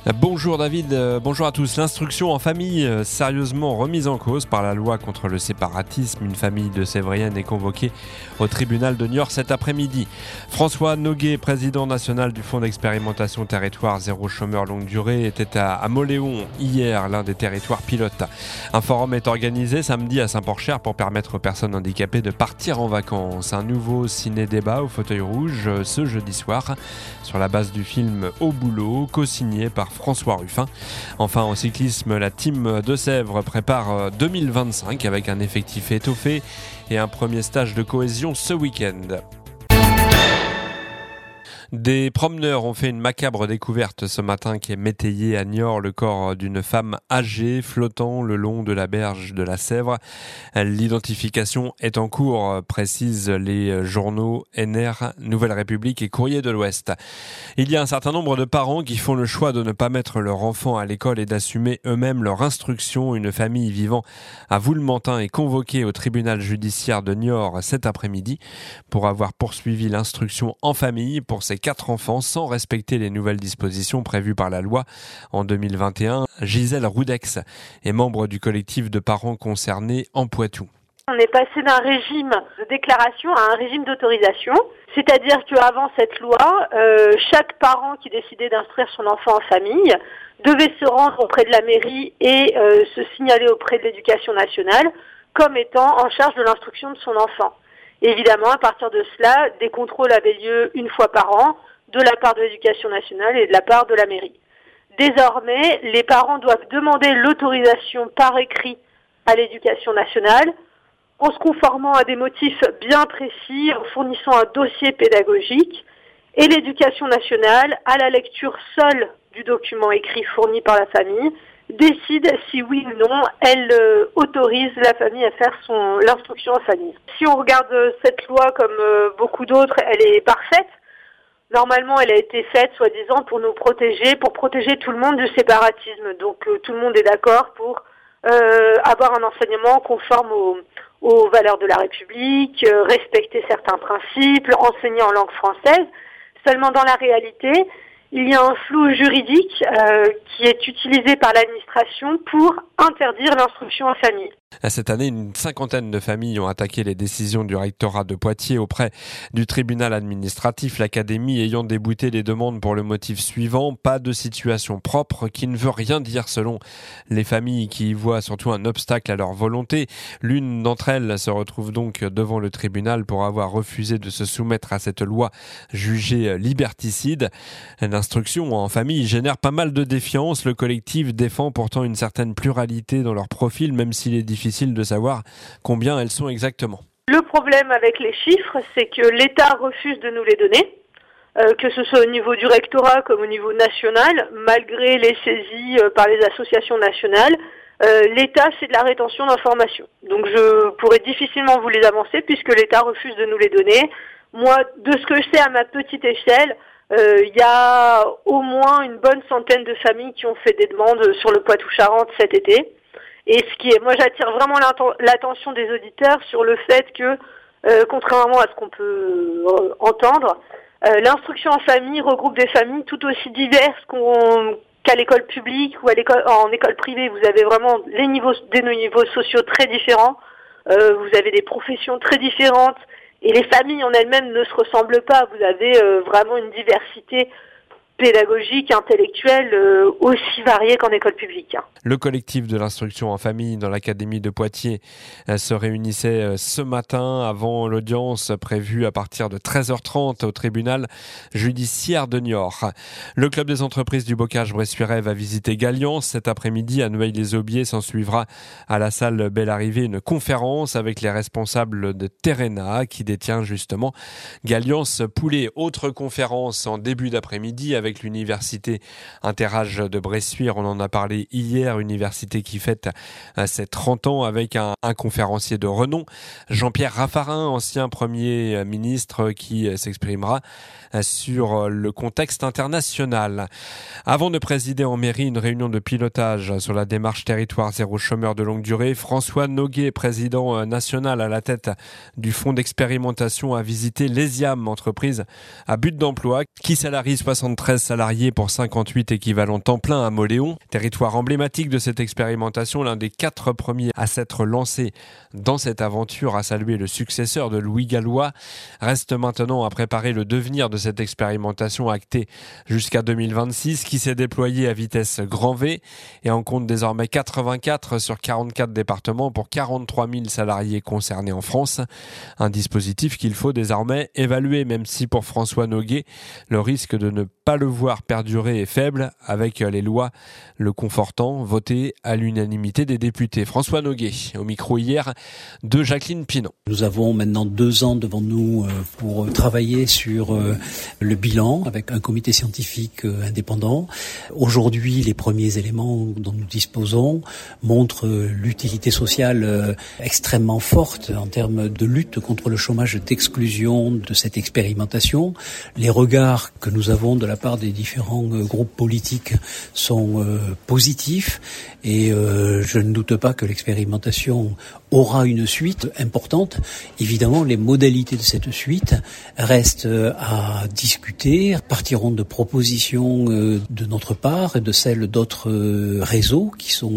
Bonjour David, bonjour à tous. L'instruction en famille sérieusement remise en cause par la loi contre le séparatisme. Une famille de Sévrienne est convoquée au tribunal de Niort cet après-midi. François Noguet, président national du Fonds d'expérimentation territoire zéro chômeur longue durée, était à Mauléon hier, l'un des territoires pilotes. Un forum est organisé samedi à Saint-Porcher pour permettre aux personnes handicapées de partir en vacances. Un nouveau ciné-débat au fauteuil rouge ce jeudi soir sur la base du film Au boulot, co-signé par François Ruffin. Enfin, en cyclisme, la team de Sèvres prépare 2025 avec un effectif étoffé et un premier stage de cohésion ce week-end. Des promeneurs ont fait une macabre découverte ce matin qui est métayée à Niort, le corps d'une femme âgée flottant le long de la berge de la Sèvre. L'identification est en cours, précisent les journaux NR, Nouvelle République et Courrier de l'Ouest. Il y a un certain nombre de parents qui font le choix de ne pas mettre leur enfant à l'école et d'assumer eux-mêmes leur instruction. Une famille vivant à Voulementin est convoquée au tribunal judiciaire de Niort cet après-midi pour avoir poursuivi l'instruction en famille pour ses 4 enfants sans respecter les nouvelles dispositions prévues par la loi en 2021. Gisèle Roudex est membre du collectif de parents concernés en Poitou. On est passé d'un régime de déclaration à un régime d'autorisation, c'est-à-dire qu'avant cette loi, chaque parent qui décidait d'instruire son enfant en famille devait se rendre auprès de la mairie et se signaler auprès de l'éducation nationale comme étant en charge de l'instruction de son enfant. Et évidemment, à partir de cela, des contrôles avaient lieu une fois par an de la part de l'éducation nationale et de la part de la mairie. Désormais, les parents doivent demander l'autorisation par écrit à l'éducation nationale en se conformant à des motifs bien précis, en fournissant un dossier pédagogique, et l'éducation nationale, à la lecture seule du document écrit fourni par la famille, décide si oui ou non elle autorise la famille à faire l'instruction en famille. Si on regarde cette loi comme beaucoup d'autres, elle est parfaite. Normalement, elle a été faite, soi-disant, pour nous protéger, pour protéger tout le monde du séparatisme. Donc tout le monde est d'accord pour avoir un enseignement conforme aux valeurs de la République, respecter certains principes, enseigner en langue française. Seulement dans la réalité, il y a un flou juridique qui est utilisé par l'administration pour interdire l'instruction en famille. Cette année, une 50aine de familles ont attaqué les décisions du rectorat de Poitiers auprès du tribunal administratif, l'académie ayant débouté les demandes pour le motif suivant: pas de situation propre, qui ne veut rien dire selon les familles qui y voient surtout un obstacle à leur volonté. L'une d'entre elles se retrouve donc devant le tribunal pour avoir refusé de se soumettre à cette loi jugée liberticide. L'instruction en famille génère pas mal de défiance. Le collectif défend pourtant une certaine pluralité dans leur profil, même s'il est difficile de savoir combien elles sont exactement. Le problème avec les chiffres, c'est que l'État refuse de nous les donner, que ce soit au niveau du rectorat comme au niveau national, malgré les saisies par les associations nationales. L'État fait de la rétention d'informations. Donc je pourrais difficilement vous les avancer puisque l'État refuse de nous les donner. Moi, de ce que je sais à ma petite échelle, il y a au moins une bonne centaine de familles qui ont fait des demandes sur le Poitou-Charentes cet été. Et moi j'attire vraiment l'attention des auditeurs sur le fait que, contrairement à ce qu'on peut entendre, l'instruction en famille regroupe des familles tout aussi diverses qu'à l'école publique ou en école privée. Vous avez vraiment des niveaux sociaux très différents, vous avez des professions très différentes, et les familles en elles-mêmes ne se ressemblent pas. Vous avez vraiment une diversité pédagogique, intellectuelle, aussi variée qu'en école publique. Le collectif de l'instruction en famille dans l'académie de Poitiers se réunissait ce matin avant l'audience prévue à partir de 13h30 au tribunal judiciaire de Niort. Le club des entreprises du bocage bressuirais va visiter Galliance cet après-midi. À Noailles-les-Aubiers s'en suivra à la salle Belle Arrivée une conférence avec les responsables de Terrena qui détient justement Galliance Poulet. Autre conférence en début d'après-midi avec l'université Interage de Bressuire. On en a parlé hier, université qui fête ses 30 ans avec un conférencier de renom, Jean-Pierre Raffarin, ancien Premier ministre, qui s'exprimera sur le contexte international. Avant de présider en mairie une réunion de pilotage sur la démarche territoire zéro chômeur de longue durée, François Noguet, président national à la tête du fonds d'expérimentation, a visité l'ESIAM, entreprise à but d'emploi qui salarie 73 13 salariés pour 58 équivalents temps plein à Mauléon. Territoire emblématique de cette expérimentation, l'un des 4 premiers à s'être lancé dans cette aventure, a salué le successeur de Louis Gallois. Reste maintenant à préparer le devenir de cette expérimentation actée jusqu'à 2026 qui s'est déployée à vitesse grand V et en compte désormais 84 sur 44 départements pour 43 000 salariés concernés en France. Un dispositif qu'il faut désormais évaluer, même si pour François Noguet, le risque de ne pas le voir perdurer est faible avec les lois le confortant votées à l'unanimité des députés. François Noguet, au micro hier de Jacqueline Pinon. Nous avons maintenant 2 ans devant nous pour travailler sur le bilan avec un comité scientifique indépendant. Aujourd'hui, les premiers éléments dont nous disposons montrent l'utilité sociale extrêmement forte en termes de lutte contre le chômage d'exclusion de cette expérimentation. Les regards que nous avons de la part des différents groupes politiques sont positifs et je ne doute pas que l'expérimentation aura une suite importante. Évidemment, les modalités de cette suite restent à discuter, partiront de propositions de notre part et de celles d'autres réseaux qui sont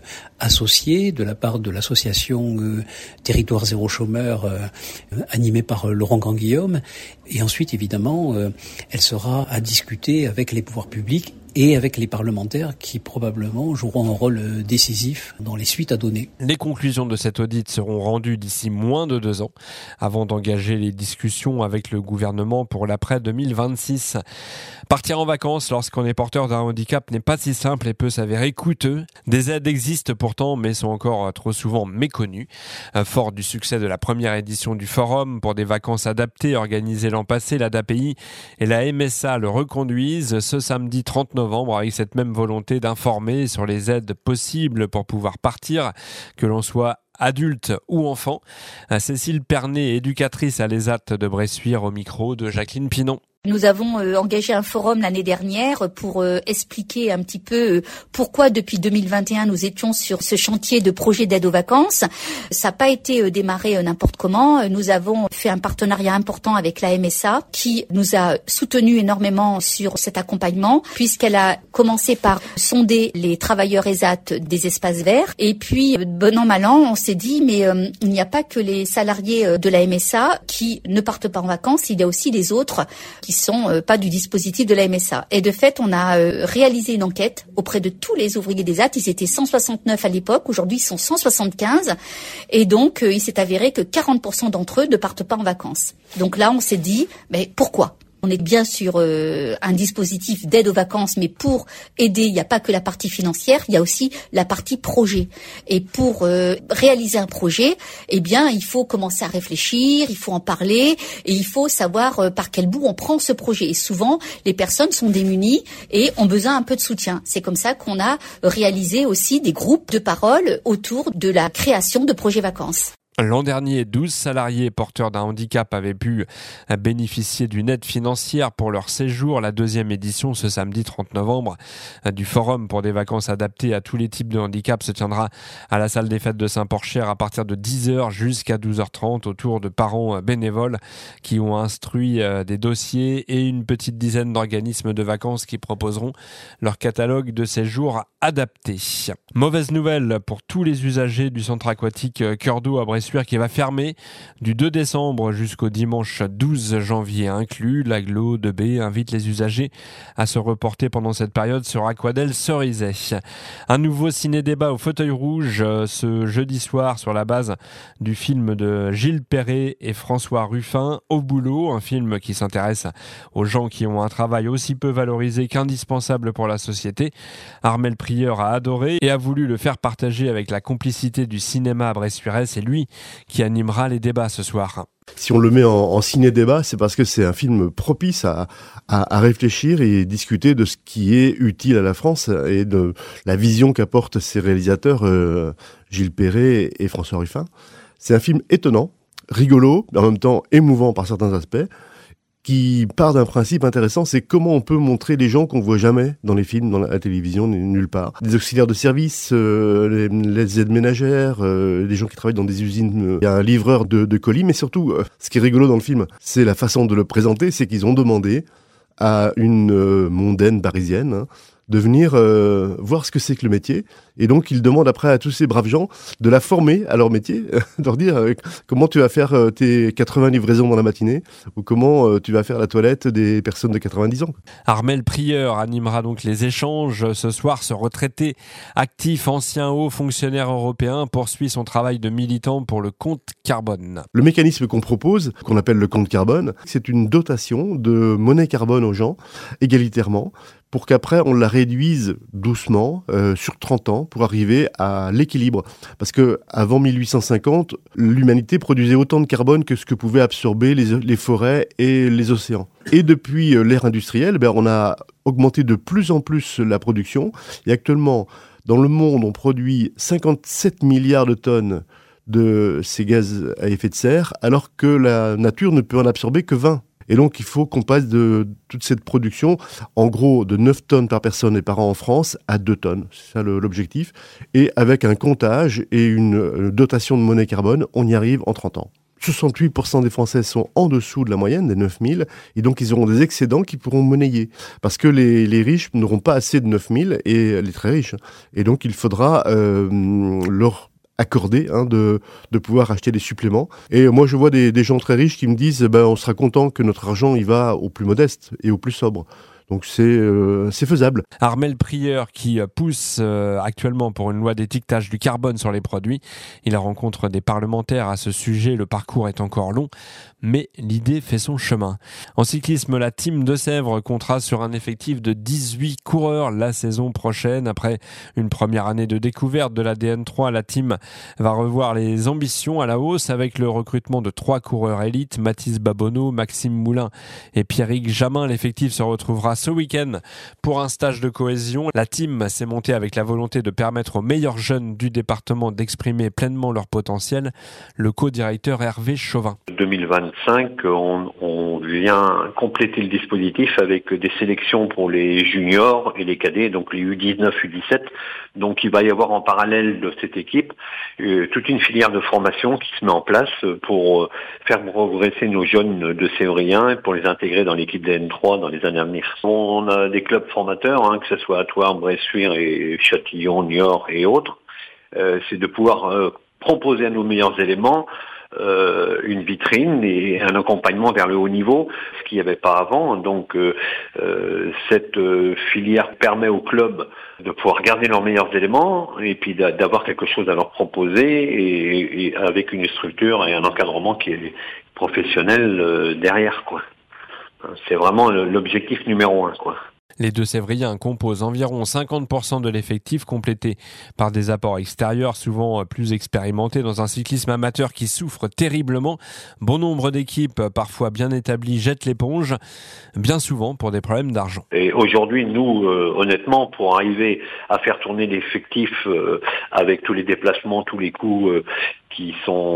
associés de la part de l'association Territoire Zéro Chômeur animée par Laurent Grandguillaume. Et ensuite, évidemment, elle sera à discuter avec les pouvoirs publics et avec les parlementaires qui probablement joueront un rôle décisif dans les suites à donner. Les conclusions de cet audit seront rendues d'ici moins de 2 ans avant d'engager les discussions avec le gouvernement pour l'après 2026. Partir en vacances lorsqu'on est porteur d'un handicap n'est pas si simple et peut s'avérer coûteux. Des aides existent pourtant mais sont encore trop souvent méconnues. Fort du succès de la première édition du forum pour des vacances adaptées organisées l'an passé, l'ADAPI et la MSA le reconduisent ce samedi 30 novembre avec cette même volonté d'informer sur les aides possibles pour pouvoir partir, que l'on soit adulte ou enfant. Cécile Pernet, éducatrice à l'ESAT de Bressuire, au micro de Jacqueline Pinon. Nous avons engagé un forum l'année dernière pour expliquer un petit peu pourquoi depuis 2021 nous étions sur ce chantier de projet d'aide aux vacances. Ça n'a pas été démarré n'importe comment. Nous avons fait un partenariat important avec la MSA qui nous a soutenus énormément sur cet accompagnement puisqu'elle a commencé par sonder les travailleurs ESAT des espaces verts. Et puis, bon an, mal an, on s'est dit mais il n'y a pas que les salariés de la MSA qui ne partent pas en vacances, il y a aussi les autres qui sont pas du dispositif de la MSA. Et de fait, on a réalisé une enquête auprès de tous les ouvriers des ESAT. Ils étaient 169 à l'époque, aujourd'hui ils sont 175. Et donc, il s'est avéré que 40% d'entre eux ne partent pas en vacances. Donc là, on s'est dit, mais pourquoi ? On est bien sur un dispositif d'aide aux vacances, mais pour aider, il n'y a pas que la partie financière, il y a aussi la partie projet. Et pour réaliser un projet, eh bien, il faut commencer à réfléchir, il faut en parler, et il faut savoir par quel bout on prend ce projet. Et souvent, les personnes sont démunies et ont besoin un peu de soutien. C'est comme ça qu'on a réalisé aussi des groupes de parole autour de la création de projets vacances. L'an dernier, 12 salariés porteurs d'un handicap avaient pu bénéficier d'une aide financière pour leur séjour. La 2e édition, ce samedi 30 novembre, du Forum pour des vacances adaptées à tous les types de handicap se tiendra à la salle des fêtes de Saint-Porcher à partir de 10h jusqu'à 12h30 autour de parents bénévoles qui ont instruit des dossiers et une petite dizaine d'organismes de vacances qui proposeront leur catalogue de séjours adaptés. Mauvaise nouvelle pour tous les usagers du centre aquatique Cœur d'eau à Bressuire qui va fermer du 2 décembre jusqu'au dimanche 12 janvier inclus. L'agglo de B invite les usagers à se reporter pendant cette période sur Aquadel Cerizay. Un nouveau ciné-débat au fauteuil rouge ce jeudi soir sur la base du film de Gilles Perret et François Ruffin, Au boulot, un film qui s'intéresse aux gens qui ont un travail aussi peu valorisé qu'indispensable pour la société. Armel Prieur a adoré et a voulu le faire partager avec la complicité du cinéma à Bressuire. C'est lui qui animera les débats ce soir. Si on le met en ciné-débat, c'est parce que c'est un film propice à réfléchir et discuter de ce qui est utile à la France et de la vision qu'apportent ces réalisateurs, Gilles Perret et François Ruffin. C'est un film étonnant, rigolo, mais en même temps émouvant par certains aspects, qui part d'un principe intéressant, c'est comment on peut montrer les gens qu'on voit jamais dans les films, dans la télévision, nulle part. Des auxiliaires de service, les aides ménagères, des gens qui travaillent dans des usines. Il y a un livreur de colis, mais surtout, ce qui est rigolo dans le film, c'est la façon de le présenter, c'est qu'ils ont demandé à une mondaine parisienne, de venir voir ce que c'est que le métier. Et donc, il demande après à tous ces braves gens de la former à leur métier, de leur dire comment tu vas faire tes 80 livraisons dans la matinée ou comment tu vas faire la toilette des personnes de 90 ans. Armelle Prieur animera donc les échanges ce soir. Ce retraité actif, ancien haut fonctionnaire européen, poursuit son travail de militant pour le compte carbone. Le mécanisme qu'on propose, qu'on appelle le compte carbone, c'est une dotation de monnaie carbone aux gens, égalitairement, pour qu'après on la réduise doucement sur 30 ans pour arriver à l'équilibre. Parce que avant 1850, l'humanité produisait autant de carbone que ce que pouvaient absorber les forêts et les océans. Et depuis l'ère industrielle, on a augmenté de plus en plus la production. Et actuellement, dans le monde, on produit 57 milliards de tonnes de ces gaz à effet de serre, alors que la nature ne peut en absorber que 20. Et donc, il faut qu'on passe de toute cette production, en gros, de 9 tonnes par personne et par an en France, à 2 tonnes. C'est ça l'objectif. Et avec un comptage et une dotation de monnaie carbone, on y arrive en 30 ans. 68% des Français sont en dessous de la moyenne, des 9000, et donc ils auront des excédents qu'ils pourront monnayer. Parce que les riches n'auront pas assez de 9000, et les très riches. Et donc, il faudra leur accordé de pouvoir acheter des suppléments. Et moi, je vois des gens très riches qui me disent on sera content que notre argent il va aux plus modestes et aux plus sobres. Donc c'est faisable. Armelle Prieur qui pousse actuellement pour une loi d'étiquetage du carbone sur les produits. Il rencontre des parlementaires à ce sujet. Le parcours est encore long, mais l'idée fait son chemin. En cyclisme, la team de Sèvres comptera sur un effectif de 18 coureurs la saison prochaine. Après une première année de découverte de la DN3, la team va revoir les ambitions à la hausse avec le recrutement de 3 coureurs élites, Mathis Babonneau, Maxime Moulin et Pierrick Jamin. L'effectif se retrouvera ce week-end pour un stage de cohésion. La team s'est montée avec la volonté de permettre aux meilleurs jeunes du département d'exprimer pleinement leur potentiel. Le co-directeur Hervé Chauvin. 2025, on vient compléter le dispositif avec des sélections pour les juniors et les cadets, donc les U19, U17. Donc il va y avoir en parallèle de cette équipe toute une filière de formation qui se met en place pour faire progresser nos jeunes de Sévriens et pour les intégrer dans l'équipe DN3 dans les années à venir. On a des clubs formateurs, que ce soit à Thouars, Bressuire et Châtillon, Niort et autres. C'est de pouvoir proposer à nos meilleurs éléments une vitrine et un accompagnement vers le haut niveau, ce qu'il n'y avait pas avant. Donc cette filière permet aux clubs de pouvoir garder leurs meilleurs éléments et puis d'avoir quelque chose à leur proposer et avec une structure et un encadrement qui est professionnel derrière, quoi. C'est vraiment l'objectif numéro 1, quoi. Les deux Sévriens composent environ 50% de l'effectif, complété par des apports extérieurs souvent plus expérimentés dans un cyclisme amateur qui souffre terriblement. Bon nombre d'équipes, parfois bien établies, jettent l'éponge, bien souvent pour des problèmes d'argent. Et aujourd'hui, nous, honnêtement, pour arriver à faire tourner l'effectif avec tous les déplacements, tous les coûts qui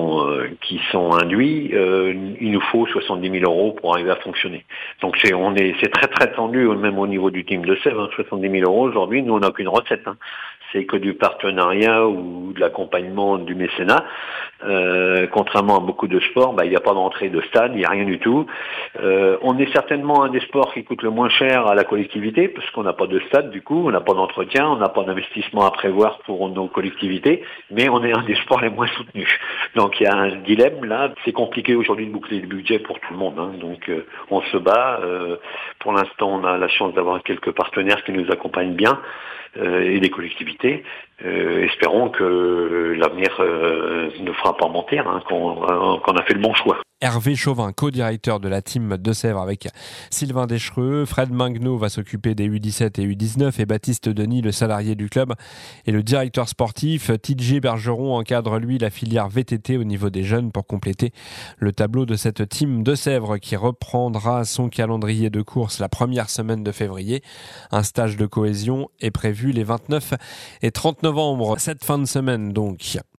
sont induits, il nous faut 70 000 euros pour arriver à fonctionner. Donc c'est très très tendu, même au niveau du team de Sèvres, 70 000 euros aujourd'hui, nous on n'a aucune recette. C'est que du partenariat ou de l'accompagnement du mécénat. Contrairement à beaucoup de sports, il n'y a pas d'entrée de stade, il n'y a rien du tout. On est certainement un des sports qui coûte le moins cher à la collectivité, parce qu'on n'a pas de stade du coup, on n'a pas d'entretien, on n'a pas d'investissement à prévoir pour nos collectivités, mais on est un des sports les moins soutenus. Donc il y a un dilemme là, c'est compliqué aujourd'hui de boucler le budget pour tout le monde. Donc on se bat. Pour l'instant, on a la chance d'avoir quelques partenaires qui nous accompagnent bien. Et des collectivités. Espérons que l'avenir ne fera pas mentir, qu'on a fait le bon choix. Hervé Chauvin, co-directeur de la team de Sèvres avec Sylvain Deschreux. Fred Mingnaud va s'occuper des U17 et U19 et Baptiste Denis, le salarié du club, et le directeur sportif. TJ Bergeron encadre lui la filière VTT au niveau des jeunes pour compléter le tableau de cette team de Sèvres qui reprendra son calendrier de course la première semaine de février. Un stage de cohésion est prévu les 29 et 30 novembre, cette fin de semaine donc.